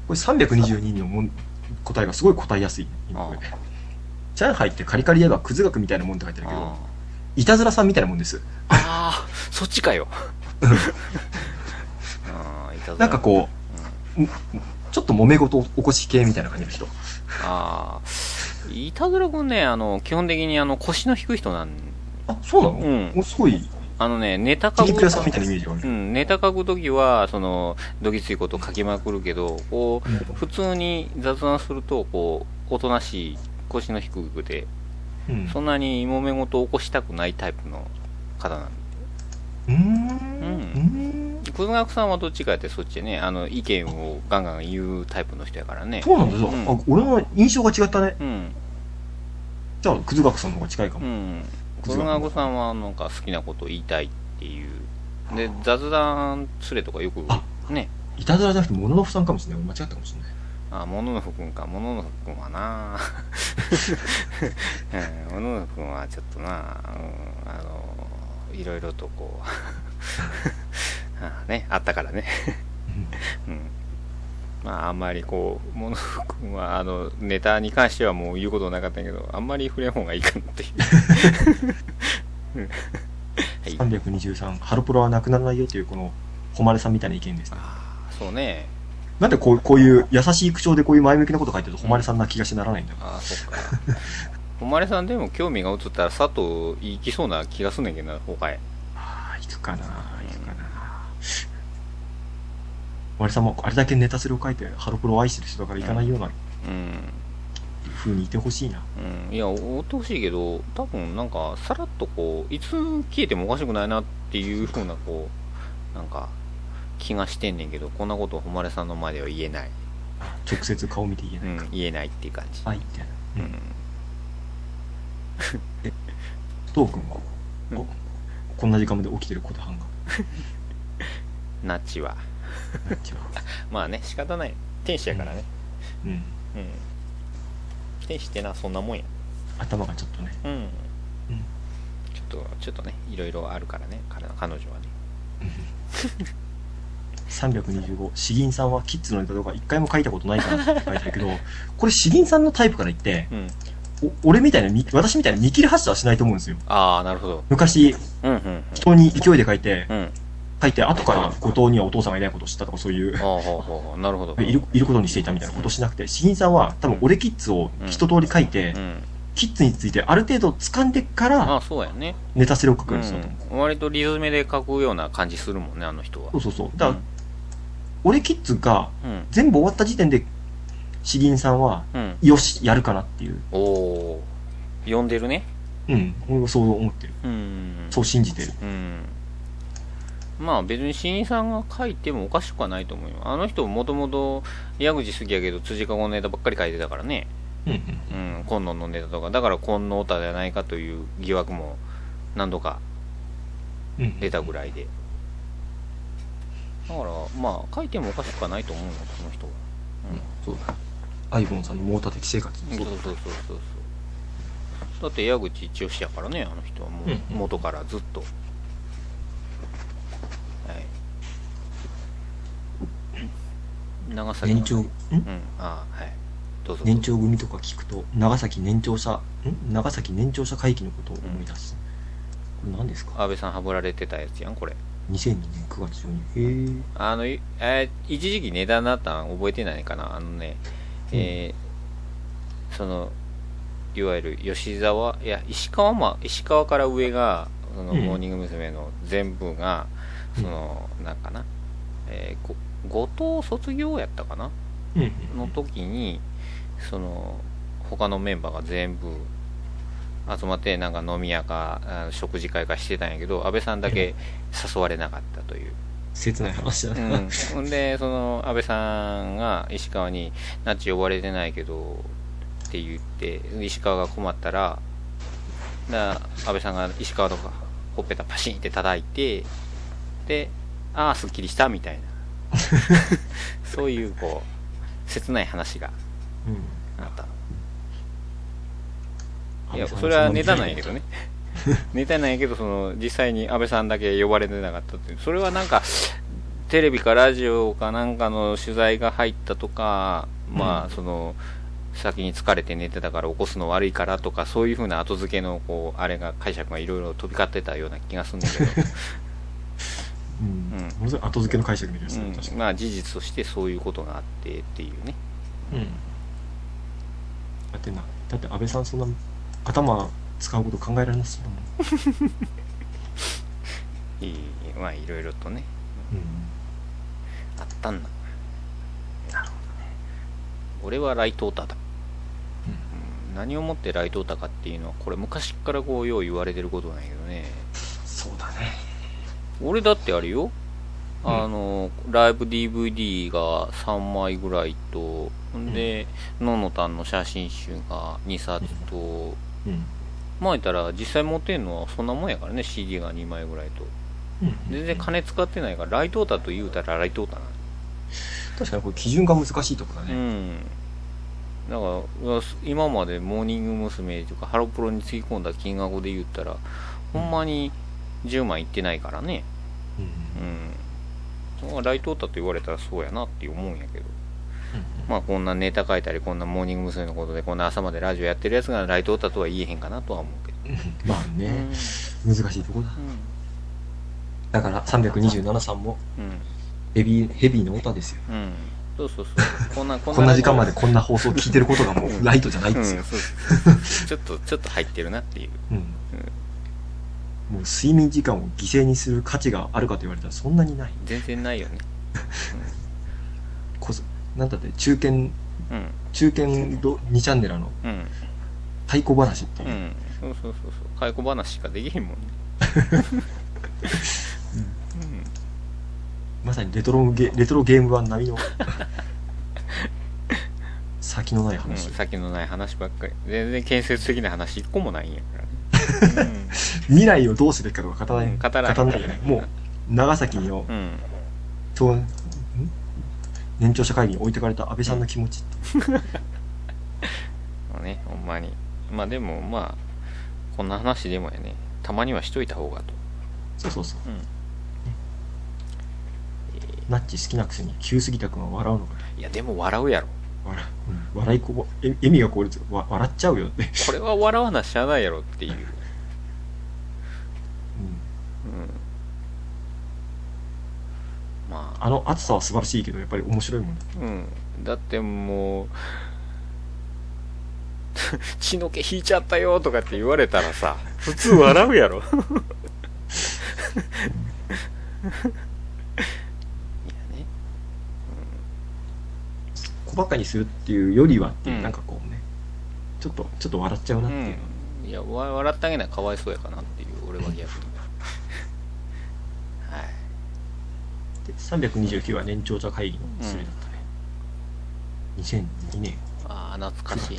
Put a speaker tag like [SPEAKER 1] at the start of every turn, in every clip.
[SPEAKER 1] これ322の答えがすごい答えやすい、今これ。上海ってカリカリ言えばクズ学みたいなもんって書いてあるけど、いたずらさんみたいなもんです。
[SPEAKER 2] ああ、そっちかよ。
[SPEAKER 1] なんかこう、ちょっと揉め事起こし系みたいな感じの人。
[SPEAKER 2] ああ、いたずらくんね、基本的に腰の低い人なん。
[SPEAKER 1] あ、そうなの？
[SPEAKER 2] うん。
[SPEAKER 1] すごい。
[SPEAKER 2] ネタ書く。
[SPEAKER 1] キリプラさんみたいなイメージがある。
[SPEAKER 2] うん、ネタ書くときは、どぎついこと書きまくるけど、こう、普通に雑談すると、こう、おとなしい、腰の低くて、そんなに揉め事を起こしたくないタイプの方なんで。クズ学さんはどっちかやってそっちね、意見をガンガン言うタイプの人やからね。
[SPEAKER 1] そうなんだよ。俺の印象が違ったね。じゃあ、クズ学さんの方が近いかも。
[SPEAKER 2] クズ学さんはなんか好きなことを言いたいっていう。で、雑談連れとかよくね。
[SPEAKER 1] いたずらじゃなくて、モノノフさんかもしれない。間違ったかもしれない。
[SPEAKER 2] あ、モノノフ君か。モノノフ君はなモノノフ君はちょっとな、いろいろとこうね、あったからね。まあ、あんまりこう、モノノフ君はネタに関してはもう言うことなかったんやけど、あんまり触れん方がいいかなっていう。
[SPEAKER 1] はい、323、ハロプロはなくならないよという、この、誉さんみたいな意見ですね。
[SPEAKER 2] そうね。
[SPEAKER 1] なんでこういう優しい口調でこういう前向きなこと書いてると誉さんな気がしてならないんだよ。
[SPEAKER 2] ああ、そっか。誉さんでも興味が移ったら佐藤行きそうな気がすんねんけどな、他へ。
[SPEAKER 1] ああ、行くかな。誉さんもあれだけネタスレを書いてハロプロを愛してる人だから行かないような、風にいてほしいな。
[SPEAKER 2] いや、追ってほしいけど、多分なんか、さらっとこう、いつ消えてもおかしくないなっていう風な、こう、なんか、気がしてんねんけど、こんなことを誉さんの前では言えない。
[SPEAKER 1] 直接顔見て言えないか。
[SPEAKER 2] 言えないっていう感じ。
[SPEAKER 1] はい、みたいな。トークンは、こんな時間まで起きてること半が。
[SPEAKER 2] ナッチは。まあね、仕方ない。天使やからね。天使ってのはそんなもんや。
[SPEAKER 1] 頭がちょっとね。
[SPEAKER 2] ちょっとね、いろいろあるからね、彼女はね。
[SPEAKER 1] 325、詩吟さんはキッズのネタとか一回も書いたことないからって書いてあるけど、これ詩吟さんのタイプから言って、俺みたいな、私みたいな見切り発車はしないと思うんですよ。
[SPEAKER 2] ああ、なるほど。
[SPEAKER 1] 昔、人に勢いで書いて、後から後藤にはお父さんがいないことを知ったとかそういう、
[SPEAKER 2] なるほど。
[SPEAKER 1] いることにしていたみたいなことをしなくて、詩吟さんは多分俺キッズを一通り書いて、キッズについてある程度掴んでから、
[SPEAKER 2] そうやね。
[SPEAKER 1] ネタスレを書くようにしたと思う。
[SPEAKER 2] 割とリズムで書くような感じするもんね、あの人は。
[SPEAKER 1] そう。だから、俺キッズが全部終わった時点で、詩吟さんは、よし、やるかなっていう。
[SPEAKER 2] 読んでるね。
[SPEAKER 1] 俺はそう思ってる。そう信じてる。
[SPEAKER 2] まあ別に詩吟さんが書いてもおかしくはないと思うよ。あの人もともと矢口好きやけど辻かごのネタばっかり書いてたからね。今野のネタとか。だから今野オタじゃないかという疑惑も何度か出たぐらいで。だからまあ書いてもおかしくはないと思うよ、この人は。
[SPEAKER 1] そうだ。アイボンさんのモーター的生活。
[SPEAKER 2] そう。だって矢口一押しやからね、あの人はもう元からずっと。長崎
[SPEAKER 1] 年長、
[SPEAKER 2] どうぞ。
[SPEAKER 1] 年長組とか聞くと長崎年長者会議のことを思い出す。これ何ですか？
[SPEAKER 2] 安倍さんはぶられてたやつやん、これ。
[SPEAKER 1] 2002年9月12日。
[SPEAKER 2] 一時期値段になったの覚えてないかな。いわゆる石川から上がモーニング娘。の全部がなんかな、後藤卒業やったかな、の時に他のメンバーが全部集まってなんか飲み屋か食事会かしてたんやけど、安倍さんだけ誘われなかったという
[SPEAKER 1] 切ない話だな。
[SPEAKER 2] ほんで安倍さんが石川に「ナッチ呼ばれてないけど」って言って石川が困ったら安倍さんが石川とかほっぺたパシンって叩いて、で「ああすっきりした」みたいなそういうこう切ない話があった。いやそれはネタなんやけどねネタなんやけど実際に安倍さんだけ呼ばれてなかったっていう、それはなんかテレビかラジオかなんかの取材が入ったとか、まあその先に疲れて寝てたから起こすの悪いからとか、そういう風な後付けのこうあれが解釈がいろいろ飛び交ってたような気がするんだけど
[SPEAKER 1] ものすごい後付けの解釈みたいですね、
[SPEAKER 2] まあ事実としてそういうことがあってっていうね。
[SPEAKER 1] だって安倍さんそんな頭使うこと考えられますよ
[SPEAKER 2] まあいろいろとね、あったんだ。
[SPEAKER 1] なるほどね。
[SPEAKER 2] 俺はライトオタだ、何をもってライトオタかっていうのはこれ昔からこうよう言われてることなんやけどね。
[SPEAKER 1] そうだね。
[SPEAKER 2] 俺だってあるよ、ライブ DVD が3枚ぐらいと、でののたんの写真集が2冊と、まあ言ったら実際持ってんのはそんなもんやからね。 CD が2枚ぐらいと、全然金使ってないからライトオタと言うたらライトオタなの。
[SPEAKER 1] 確かにこれ基準が難しいところだね。
[SPEAKER 2] だから今までモーニング娘。とかハロプロにつぎ込んだ金額で言ったら、ほんまに10万いってないからね。ライトオタと言われたらそうやなって思うんやけど、まあこんなネタ書いたりこんなモーニング娘。のことでこんな朝までラジオやってるやつがライトオタとは言えへんかなとは思うけど
[SPEAKER 1] まあね、難しいとこだ。だから327さんもヘビーのオタですよ。
[SPEAKER 2] そうこんな
[SPEAKER 1] 時間までこんな放送聞いてることがもうライトじゃないんですよ。
[SPEAKER 2] ちょっと入ってるなっていう。
[SPEAKER 1] もう睡眠時間を犠牲にする価値があるかと言われたらそんなにない。
[SPEAKER 2] 全然ないよね。
[SPEAKER 1] なんだって中堅2チャンネルの太鼓話っていう。
[SPEAKER 2] そう太鼓話しかできへんもんね。
[SPEAKER 1] まさにレトロゲーム版並みの先のない話、
[SPEAKER 2] 先のない話ばっかり。全然建設的な話一個もないんやからね。
[SPEAKER 1] 未来をどうすべきかとか語らないよね。もう長崎の、年長者会議に置いてかれた安倍さんの気持ちって
[SPEAKER 2] ね、ほんまに。まあでもまあこんな話でもやね、たまにはしといた方がと。
[SPEAKER 1] そう、ナッチ好きなくせに急すぎたくんは笑うのか。
[SPEAKER 2] いやでも笑うやろ。
[SPEAKER 1] 笑いこ笑みがこれ笑っちゃうよって
[SPEAKER 2] これは笑わなしゃあないやろっていう。まあ
[SPEAKER 1] 暑さは素晴らしいけどやっぱり面白いもんね。
[SPEAKER 2] だってもう血の気引いちゃったよとかって言われたらさ、普通笑うやろ。
[SPEAKER 1] 小馬鹿にするっていうよりはっていう、なんかこうね、ちょっと笑っちゃうなっていう
[SPEAKER 2] いや笑ってあげないかわいそうやかなっていう、俺は逆に。
[SPEAKER 1] で329は年長者会議のそれだったね。2002年。
[SPEAKER 2] 懐かしいな。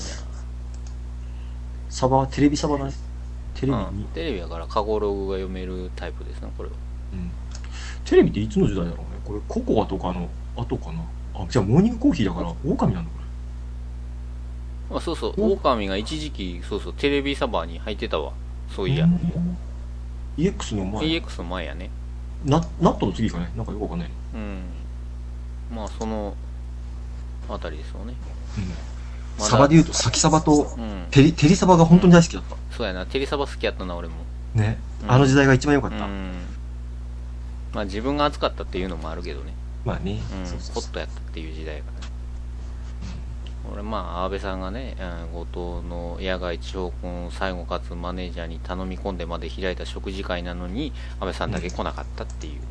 [SPEAKER 1] サバはテレビサバだね。テレ
[SPEAKER 2] ビやから過去ログが読めるタイプですね、これは。
[SPEAKER 1] テレビっていつの時代だろうね。これココアとかの後かな。じゃあモーニングコーヒーだから狼なんだこ
[SPEAKER 2] れ。そう狼が一時期テレビサバに入ってたわ。そういや
[SPEAKER 1] EX の
[SPEAKER 2] 前やね。
[SPEAKER 1] ナットの次かね。なんかよくわかんない。
[SPEAKER 2] まあそのあたりですよね。
[SPEAKER 1] サバで言うとサキサバとテリサバが本当に大好きだった。
[SPEAKER 2] そうやな、テリサバ好きやったな俺も
[SPEAKER 1] ね。あの時代が一番良かった。
[SPEAKER 2] まあ自分が熱かったっていうのもあるけどね。
[SPEAKER 1] まあね、
[SPEAKER 2] ホットやったっていう時代からね。俺安倍さんがね、後藤の野外地方君最後かつマネージャーに頼み込んでまで開いた食事会なのに安倍さんだけ来なかったっていうね。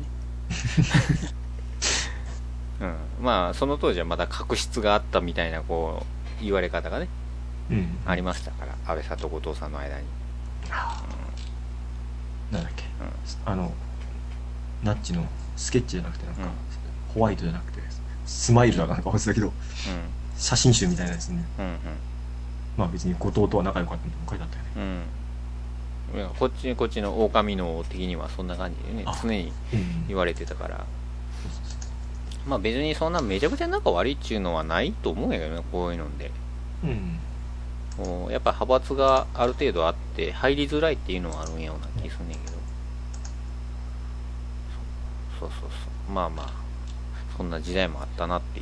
[SPEAKER 2] まあその当時はまだ確執があったみたいなこう言われ方がね、ありましたから、安倍さんと後藤さんの間に。
[SPEAKER 1] なんだっけ、ナッチのスケッチじゃなくてなんか、ホワイトじゃなくてスマイルだかなんか忘れたけど、写真集みたいなやつね。まあ別に後藤とは仲良かったと書いてあったよね。
[SPEAKER 2] こっちの狼の的にはそんな感じでね、常に言われてたから、まあ別にそんなめちゃくちゃ仲悪いっちゅうのはないと思うんやけどね、こういうので。やっぱ派閥がある程度あって入りづらいっていうのはあるんやろうな気すんねんけど。まあそんな時代もあったなっていう。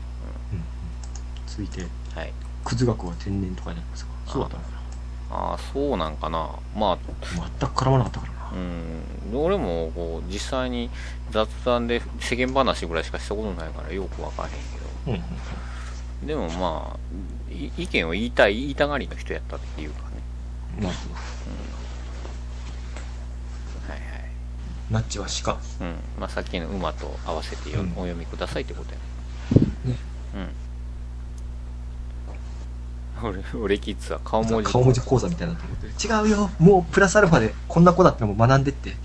[SPEAKER 1] 続いて、
[SPEAKER 2] はい。
[SPEAKER 1] くず学は天然とかになりますか。そうだったのかな。
[SPEAKER 2] ああ、そうなんかな。まあ、
[SPEAKER 1] 全く絡まなかったからな。
[SPEAKER 2] 俺もこう実際に雑談で世間話ぐらいしかしたことないからよくわからへんけど、でもまあ意見を言いたがりの人やったっていうかね。
[SPEAKER 1] なるほど。
[SPEAKER 2] はいはい。
[SPEAKER 1] ナッチは鹿。
[SPEAKER 2] まあさっきの馬と合わせてお読みくださいってことやね。俺キッズは顔文
[SPEAKER 1] 字講座みたいなと思って、違うよ、もうプラスアルファでこんな子だってのも学んでって。い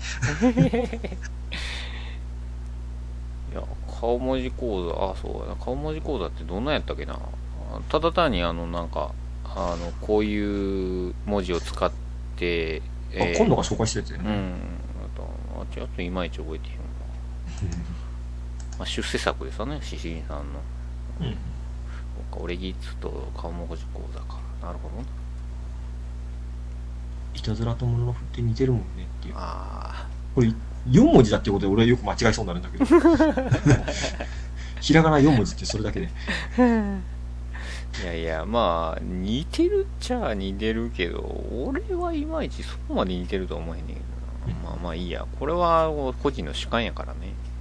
[SPEAKER 2] や、顔文字講座、そうだな、顔文字講座ってどんなんやったっけな。ただ単になんかこういう文字を使って、
[SPEAKER 1] 今度が紹介してるやつよね。
[SPEAKER 2] ちょっといまいち覚えてへんわ。まあ出世作ですよね、シシリンさんの。俺ギッズと顔文字講座か。なるほど。
[SPEAKER 1] いたずらともののふって似てるもんねっていう。
[SPEAKER 2] ああ。
[SPEAKER 1] これ4文字だっていうことで俺はよく間違えそうになるんだけど。ひらがな4文字ってそれだけで。
[SPEAKER 2] いやいや、まあ似てるっちゃ似てるけど、俺はいまいちそこまで似てるとは思えへんねんけどな。まあまあいいや。これは個人の主観やからね。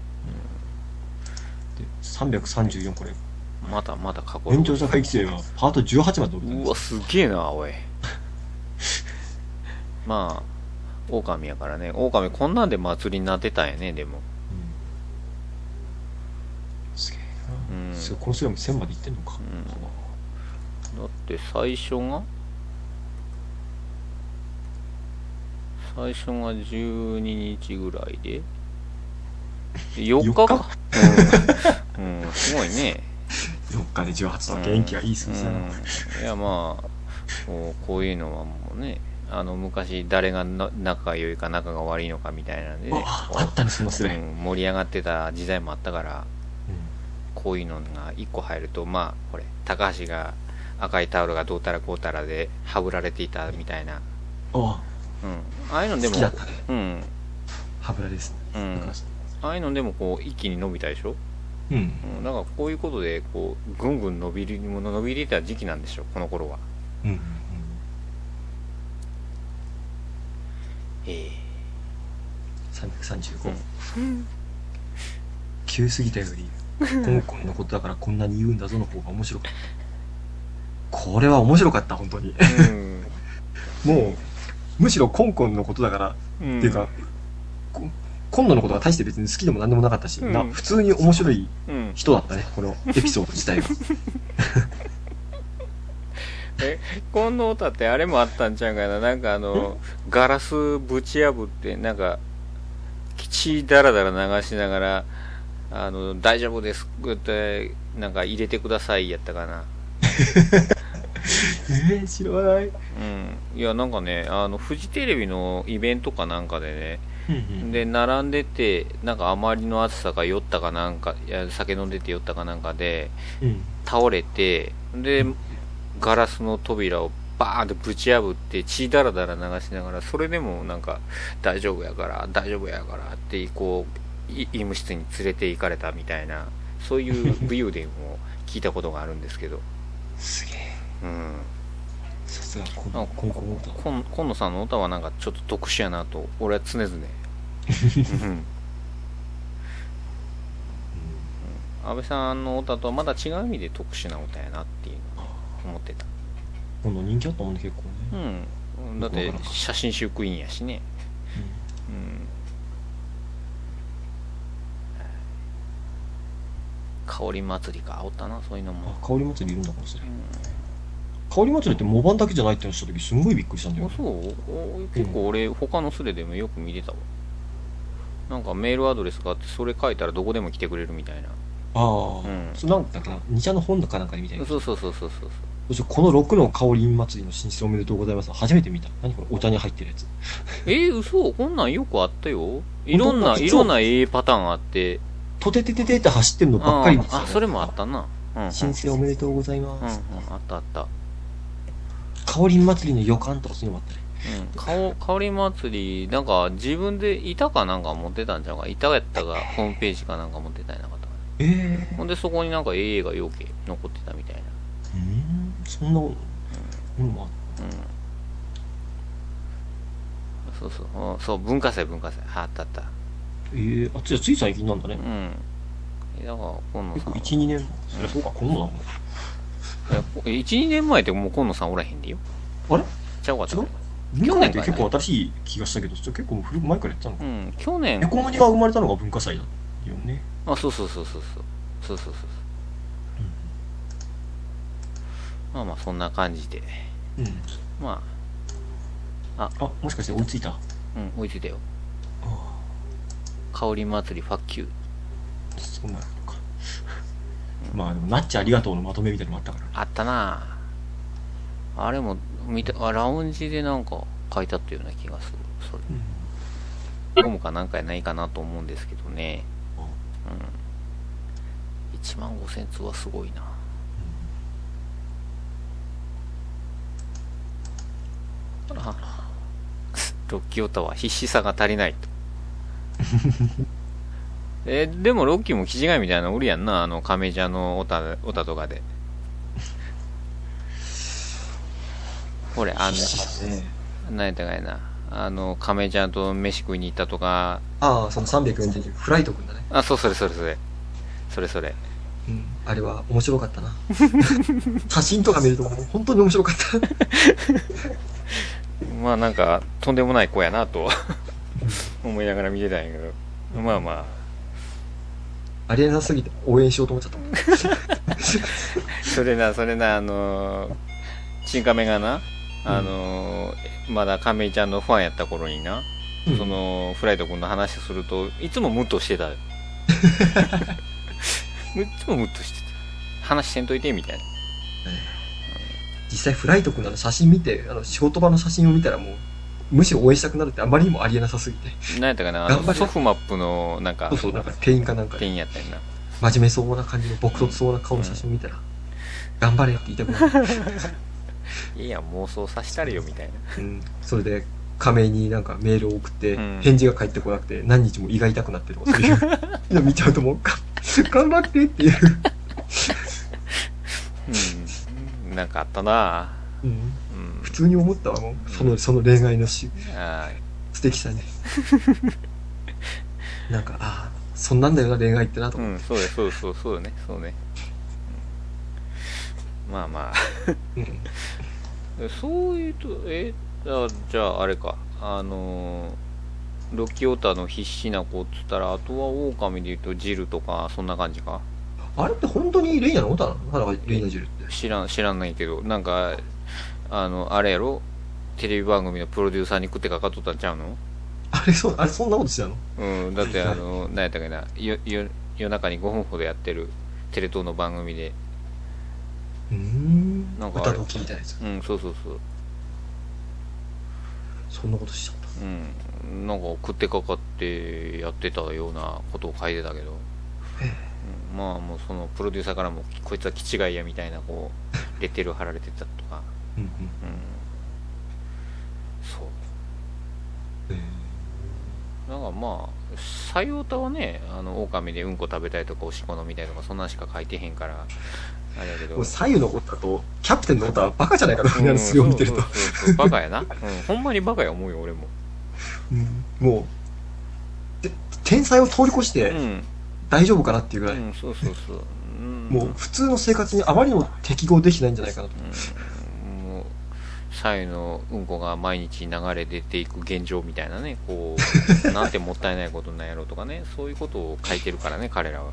[SPEAKER 1] で334これ。
[SPEAKER 2] まだ過去
[SPEAKER 1] 延長社会規制はパート18まで伸びたんです。
[SPEAKER 2] うわ、すげえな、おい。まあ、狼やからね。狼こんなんで祭りになってたんやね、でも。
[SPEAKER 1] すげえな。この人でも1000までいってんのか。
[SPEAKER 2] だって最初が12日ぐらいで、4日か。すごいね。
[SPEAKER 1] 4日で18と元気がいい数字だな。
[SPEAKER 2] いやまあこういうのはもうね、昔誰が仲が良いか仲が悪いのかみたいなんで、ね、
[SPEAKER 1] あったね、そのスレ、
[SPEAKER 2] 盛り上がってた時代もあったから、こういうのが1個入ると、まあこれ高橋が赤いタオルがどうたらこうたらではぶられていたみたいな、ああいうのでも好きだったね。
[SPEAKER 1] はぶらですね。
[SPEAKER 2] ああいうのでもこう一気に伸びたでしょ。だからこういうことでこうぐんぐん伸びてた時期なんでしょ、この頃は。
[SPEAKER 1] 335、急すぎたより香港のことだからこんなに言うんだぞの方が面白かった。これは面白かった本当に。もうむしろ香港のことだから、っていうか今度のことは大して別に好きでも何でもなかったし、普通に面白い人だったね、このエピソード自体が。
[SPEAKER 2] 今度歌ってあれもあったんちゃうかな。なんかガラスぶち破ってなんか血だらだら流しながら大丈夫ですってなんか入れてくださいやったかな。
[SPEAKER 1] 知らない。
[SPEAKER 2] いやなんかねフジテレビのイベントかなんかでね、で並んでて、なんかあまりの暑さが酔ったかなんか、酒飲んでて酔ったかなんかで、倒れて、でガラスの扉をバーンとぶち破って血だらだら流しながら、それでもなんか大丈夫やからってこう医務室に連れて行かれたみたいな、そういう武勇伝を聞いたことがあるんですけど。
[SPEAKER 1] すげえ。さすが
[SPEAKER 2] 今野さんの歌はなんかちょっと特殊やなと俺は常々安倍さんの歌とはまだ違う意味で特殊な歌やなっていうのを思ってた。
[SPEAKER 1] 今度人気あったもんね結構ね。
[SPEAKER 2] だって写真集クイーンやしね。香り祭りか、おったなそういうのも。
[SPEAKER 1] 香り祭りいるんだかもしれない。香り祭りって模板だけじゃないってのした時すんごいびっくりしたんだよね。
[SPEAKER 2] そう結構俺、他のスレでもよく見てたわ。なんかメールアドレスがあってそれ書いたらどこでも来てくれるみたいな。なんだっけな、2社の本かなんかで見たいな。そうこ
[SPEAKER 1] の6の香り祭りの申請おめでとうございます初めて見た。何これ、お茶に入ってるやつ。
[SPEAKER 2] 嘘、こんなんよくあったよ。いろんなパターンあって、
[SPEAKER 1] とててててって走ってるのばっかり見てた。
[SPEAKER 2] それもあったな。
[SPEAKER 1] 申請おめでとうございます。
[SPEAKER 2] あった。
[SPEAKER 1] 香り祭りの予感とかそういうのもあった
[SPEAKER 2] ね。香り祭りなんか自分で板かなんか持ってたんじゃんか。板やったがホームページかなんか持ってたんやなかったかほんでそこになんか AA がよけ残ってたみたいな。
[SPEAKER 1] そんなものもあっ
[SPEAKER 2] そうそう、そう、文化祭、あったあった。
[SPEAKER 1] あ、じゃあつい最近なんだね。
[SPEAKER 2] だから今野さん
[SPEAKER 1] 1、2年。そりゃそうか、今野だもん。
[SPEAKER 2] 1、2年前ってもう今野さんおらへんでよ。
[SPEAKER 1] あれ
[SPEAKER 2] ちゃうかった。
[SPEAKER 1] 去年って結構新しい気がしたけど、結構古く前からやってたのか。
[SPEAKER 2] 去年。
[SPEAKER 1] エコマニが生まれたのが文化祭だよね。
[SPEAKER 2] そう。まあまあそんな感じで。ま
[SPEAKER 1] あ。もしかして追いついた？
[SPEAKER 2] 追いついたよ。香り祭りファッキュー。
[SPEAKER 1] そんなのか。まあでもナッチありがとうのまとめみたいなのもあったから。
[SPEAKER 2] あったなあれもラウンジでなんか書いてあったような気がする。それ。読むかなんかやないかなと思うんですけどね。15000通はすごいな。ロッキーオタは必死さが足りないと。でもロッキーも気違いみたいなのおるやんな、亀ジャのオタとかで。これ何やったかいな、亀ジャと飯食いに行ったとか。
[SPEAKER 1] その340フライトくんだね。
[SPEAKER 2] それ。
[SPEAKER 1] あれは面白かったな。写真とか見ると本当に面白かった。
[SPEAKER 2] まあなんかとんでもない子やなと思いながら見てたんやけど、まあまあ
[SPEAKER 1] ありえなすぎて応援しようと思っちゃった。
[SPEAKER 2] それなチンカメがな、まだ亀井ちゃんのファンやった頃にな、そのフライト君の話するといつもムッとしてた。いつもムッとしてた。話せんといてみたいな。
[SPEAKER 1] 実際フライト君の写真見て、仕事場の写真を見たらもうむしろ応援したくなるってあまりにもありえなさすぎて。
[SPEAKER 2] 何やったかな、ソフマップのなんか
[SPEAKER 1] なんか店員かなんか
[SPEAKER 2] 店員やったんやな。
[SPEAKER 1] 真面目そうな感じの朴訥そうな顔の写真を見たら、頑張れって言いたくなる。
[SPEAKER 2] いや妄想させたれよみたいな。
[SPEAKER 1] それで亀井になんかメールを送って、返事が返ってこなくて何日も胃が痛くなってるとか、そういうの見ちゃうともう頑張ってっていう。
[SPEAKER 2] なんかあったな。
[SPEAKER 1] 普通に思ったわ、もうその恋愛の素敵さね。なんかそんなんだよな恋愛ってなと思って。
[SPEAKER 2] そうね。まあまあ。そういうとじゃああれか、ロッキーオタの必死な子っつったら、あとは狼で言うとジルとかそんな感じか。
[SPEAKER 1] あれって本当にレイナのオタなの？レイナジルって
[SPEAKER 2] 知らんないけど、なんかあれやろ、テレビ番組のプロデューサーに食ってかかっとったんちゃうの？
[SPEAKER 1] あれそんなことしてたの？
[SPEAKER 2] だって何やったっけな、夜中に5分ほどやってるテレ東の番組で、
[SPEAKER 1] なんか歌と聞いたやつ。
[SPEAKER 2] そう
[SPEAKER 1] そんなことしちゃった。
[SPEAKER 2] なんか食ってかかってやってたようなことを書いてたけど、まあもうそのプロデューサーからもこいつは気違いやみたいなこうレッテル貼られてたとか。そうなんかまあ採用タはね、狼でうんこ食べたいとかおしっこ飲みたいとかそんなんしか書いてへんからあれやけど、
[SPEAKER 1] 左右のオタとキャプテンのオタはバカじゃないかな、素を見てると。
[SPEAKER 2] そうバカやな。ほんまにバカや思うよ俺も。
[SPEAKER 1] もう天才を通り越して大丈夫かなっていうぐらい。
[SPEAKER 2] そう
[SPEAKER 1] もう普通の生活にあまりにも適合できないんじゃないかなと。
[SPEAKER 2] もう左右のうんこが毎日流れ出ていく現状みたいなね、こうなんてもったいないことなんやろうとかね、そういうことを書いてるからね彼らは。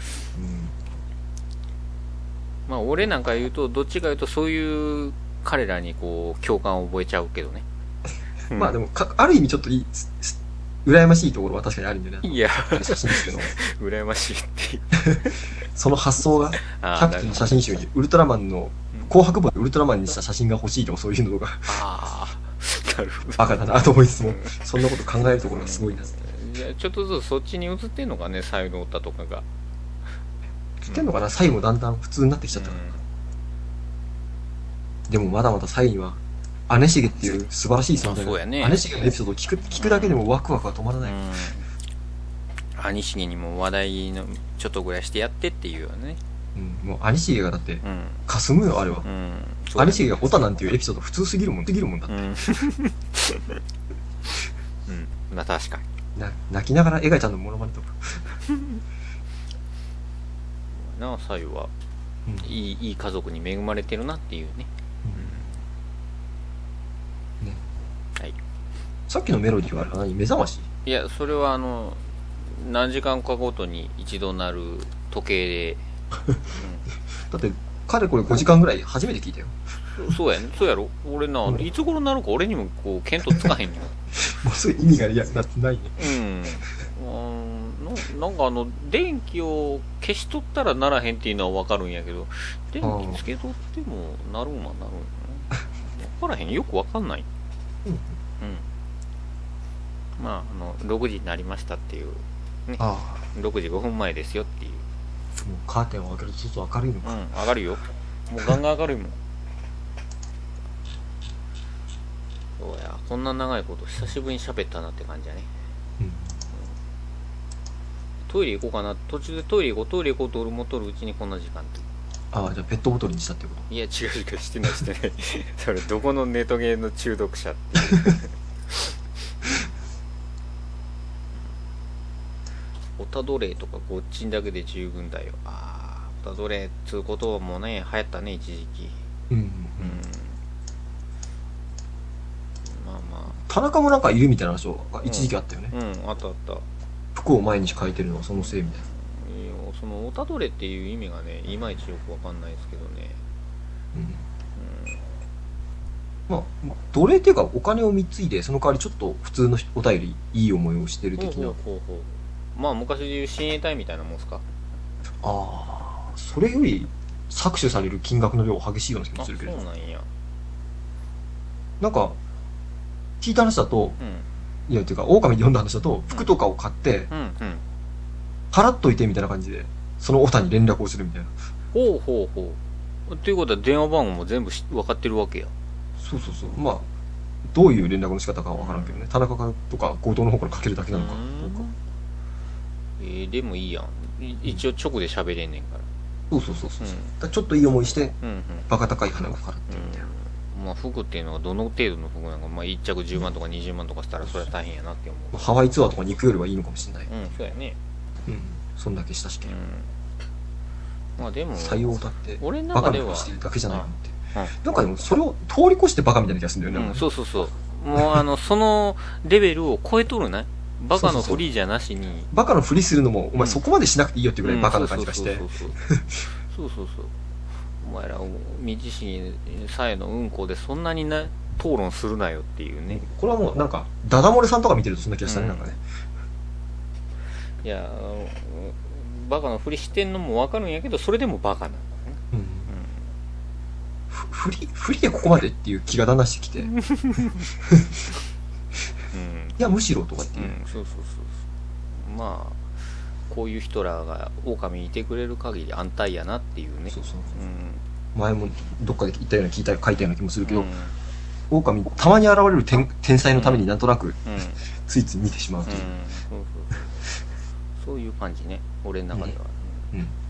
[SPEAKER 2] まあ俺なんか言うとどっちか言うとそういう彼らにこう共感を覚えちゃうけどね。
[SPEAKER 1] まあでもある意味ちょっと羨ましいところは確かにあるんだよね。
[SPEAKER 2] いや
[SPEAKER 1] 写真集の
[SPEAKER 2] 羨ましいっていう
[SPEAKER 1] その発想がキャプテンの写真集にウルトラマンの紅白本でウルトラマンにした写真が欲しいとかそういうのが
[SPEAKER 2] なるほど
[SPEAKER 1] バカだなと思いつつも、そんなこと考えるところがすごいなって。
[SPEAKER 2] じゃあちょっとずつそっちに映ってんのかね、左右のオタとかが
[SPEAKER 1] 映ってんのかな。左右もだんだん普通になってきちゃった、でもまだまだ左右には姉重っていう素晴らしい存在が、姉重のエピソードを聞くだけでもワクワクは止まらない。
[SPEAKER 2] 兄重にも話題のちょっとぐらいしてやってっていうよね。
[SPEAKER 1] もう兄重がだって、霞むよ、あれは。兄重がオタなんていうエピソード普通すぎるもんだって。
[SPEAKER 2] まあ確かに。
[SPEAKER 1] 泣きながらエガちゃんのモノマネとか。
[SPEAKER 2] なあ、さゆは、いい家族に恵まれてるなっていうね。
[SPEAKER 1] ね。
[SPEAKER 2] はい。
[SPEAKER 1] さっきのメロディーは何？目覚まし？
[SPEAKER 2] いや、それは何時間かごとに一度なる時計で。
[SPEAKER 1] だって、かれこれ5時間ぐらい初めて聞いたよ。
[SPEAKER 2] そうやね。そうやろ。俺な、いつ頃なるか俺にもこう、見当つかへんよ。
[SPEAKER 1] もうそういう意味がないね。
[SPEAKER 2] なんか電気を消しとったらならへんっていうのは分かるんやけど、電気つけとってもなるんはなるんやな。分からへん。よく分かんない。まあ、6時になりましたっていう。ね。6時5分前ですよっていう。も
[SPEAKER 1] うカーテンを開けると外明るいのか。
[SPEAKER 2] 明るいよ。もうガンガン明るいもん。そうや、こんな長いこと久しぶりに喋ったなって感じやね。トイレ行こうかな。途中でトイレ行こうと俺も取るうちにこんな時間って。
[SPEAKER 1] じゃあペットボトルにしたってこと？
[SPEAKER 2] いや、違うしてないそれどこのネトゲーの中毒者っていうオタ奴隷とかごっちんだけで十分だよ。オタ奴隷っつうこともね、流行ったね、一時期。まあまあ。
[SPEAKER 1] 田中もなんかいるみたいな話が一時期あったよね。
[SPEAKER 2] あった。服
[SPEAKER 1] を毎日描いてるのはそのせいみたいな。
[SPEAKER 2] そのオタ奴隷っていう意味がね、いまいちよくわかんないですけどね。
[SPEAKER 1] まあ、奴隷っていうかお金を貢いで、その代わりちょっと普通のお便りいい思いをしてる的な。
[SPEAKER 2] まあ昔でいう親衛隊みたいなもんすか。
[SPEAKER 1] それより搾取される金額の量激しいような気もするけど。
[SPEAKER 2] そうなんや。
[SPEAKER 1] なんか聞いた話だと、いやっていうか狼で読んだ話だと、服とかを買って、払っといてみたいな感じでそのオタに連絡をするみたいな。
[SPEAKER 2] っていうことは電話番号も全部分かってるわけや。
[SPEAKER 1] そう。まあどういう連絡の仕方かは分からんけどね。田中とか強盗の方からかけるだけなのかどうか。
[SPEAKER 2] でもいいやん。一応直で喋れんねんから。
[SPEAKER 1] そう。だちょっといい思いして、バカ高い金を払ってみたいな。
[SPEAKER 2] まあ服っていうのがどの程度の服なのか、まあ1着10万とか20万とかしたらそれは大変やなって思う。
[SPEAKER 1] ハワイツアーとかに行くよりはいいのかもしれない。
[SPEAKER 2] そうやね。
[SPEAKER 1] そんだけ親しければ。
[SPEAKER 2] まあでも
[SPEAKER 1] 採用だって
[SPEAKER 2] 俺の
[SPEAKER 1] バカ
[SPEAKER 2] 中では
[SPEAKER 1] なことしてるだけじゃないのって。なんかでもそれを通り越してバカみたいな気がするんだよね。
[SPEAKER 2] そう。もうそのレベルを超えとるね。バカのふりじゃなしに。
[SPEAKER 1] バカのふりするのもお前そこまでしなくていいよってぐらいバカな感じがして。
[SPEAKER 2] そう。お前ら道重さえのうんこでそんなに討論するなよっていうね。
[SPEAKER 1] これはもうなんかダダ漏れさんとか見てるとそんな気がしたね、なんかね。
[SPEAKER 2] いやバカのふりしてんのも分かるんやけど、それでもバカなんだね。
[SPEAKER 1] ふりでここまでっていう気がだんだんしてきて。いやむしろとかっていう。
[SPEAKER 2] そう。まあこういう人らが狼いてくれる限り安泰やなっていうね。そう。
[SPEAKER 1] 前もどっかで言ったような書いたような気もするけど、狼たまに現れる天才のためになんとなく、ついつい見てしまうという。
[SPEAKER 2] そういう感じね、俺の中では。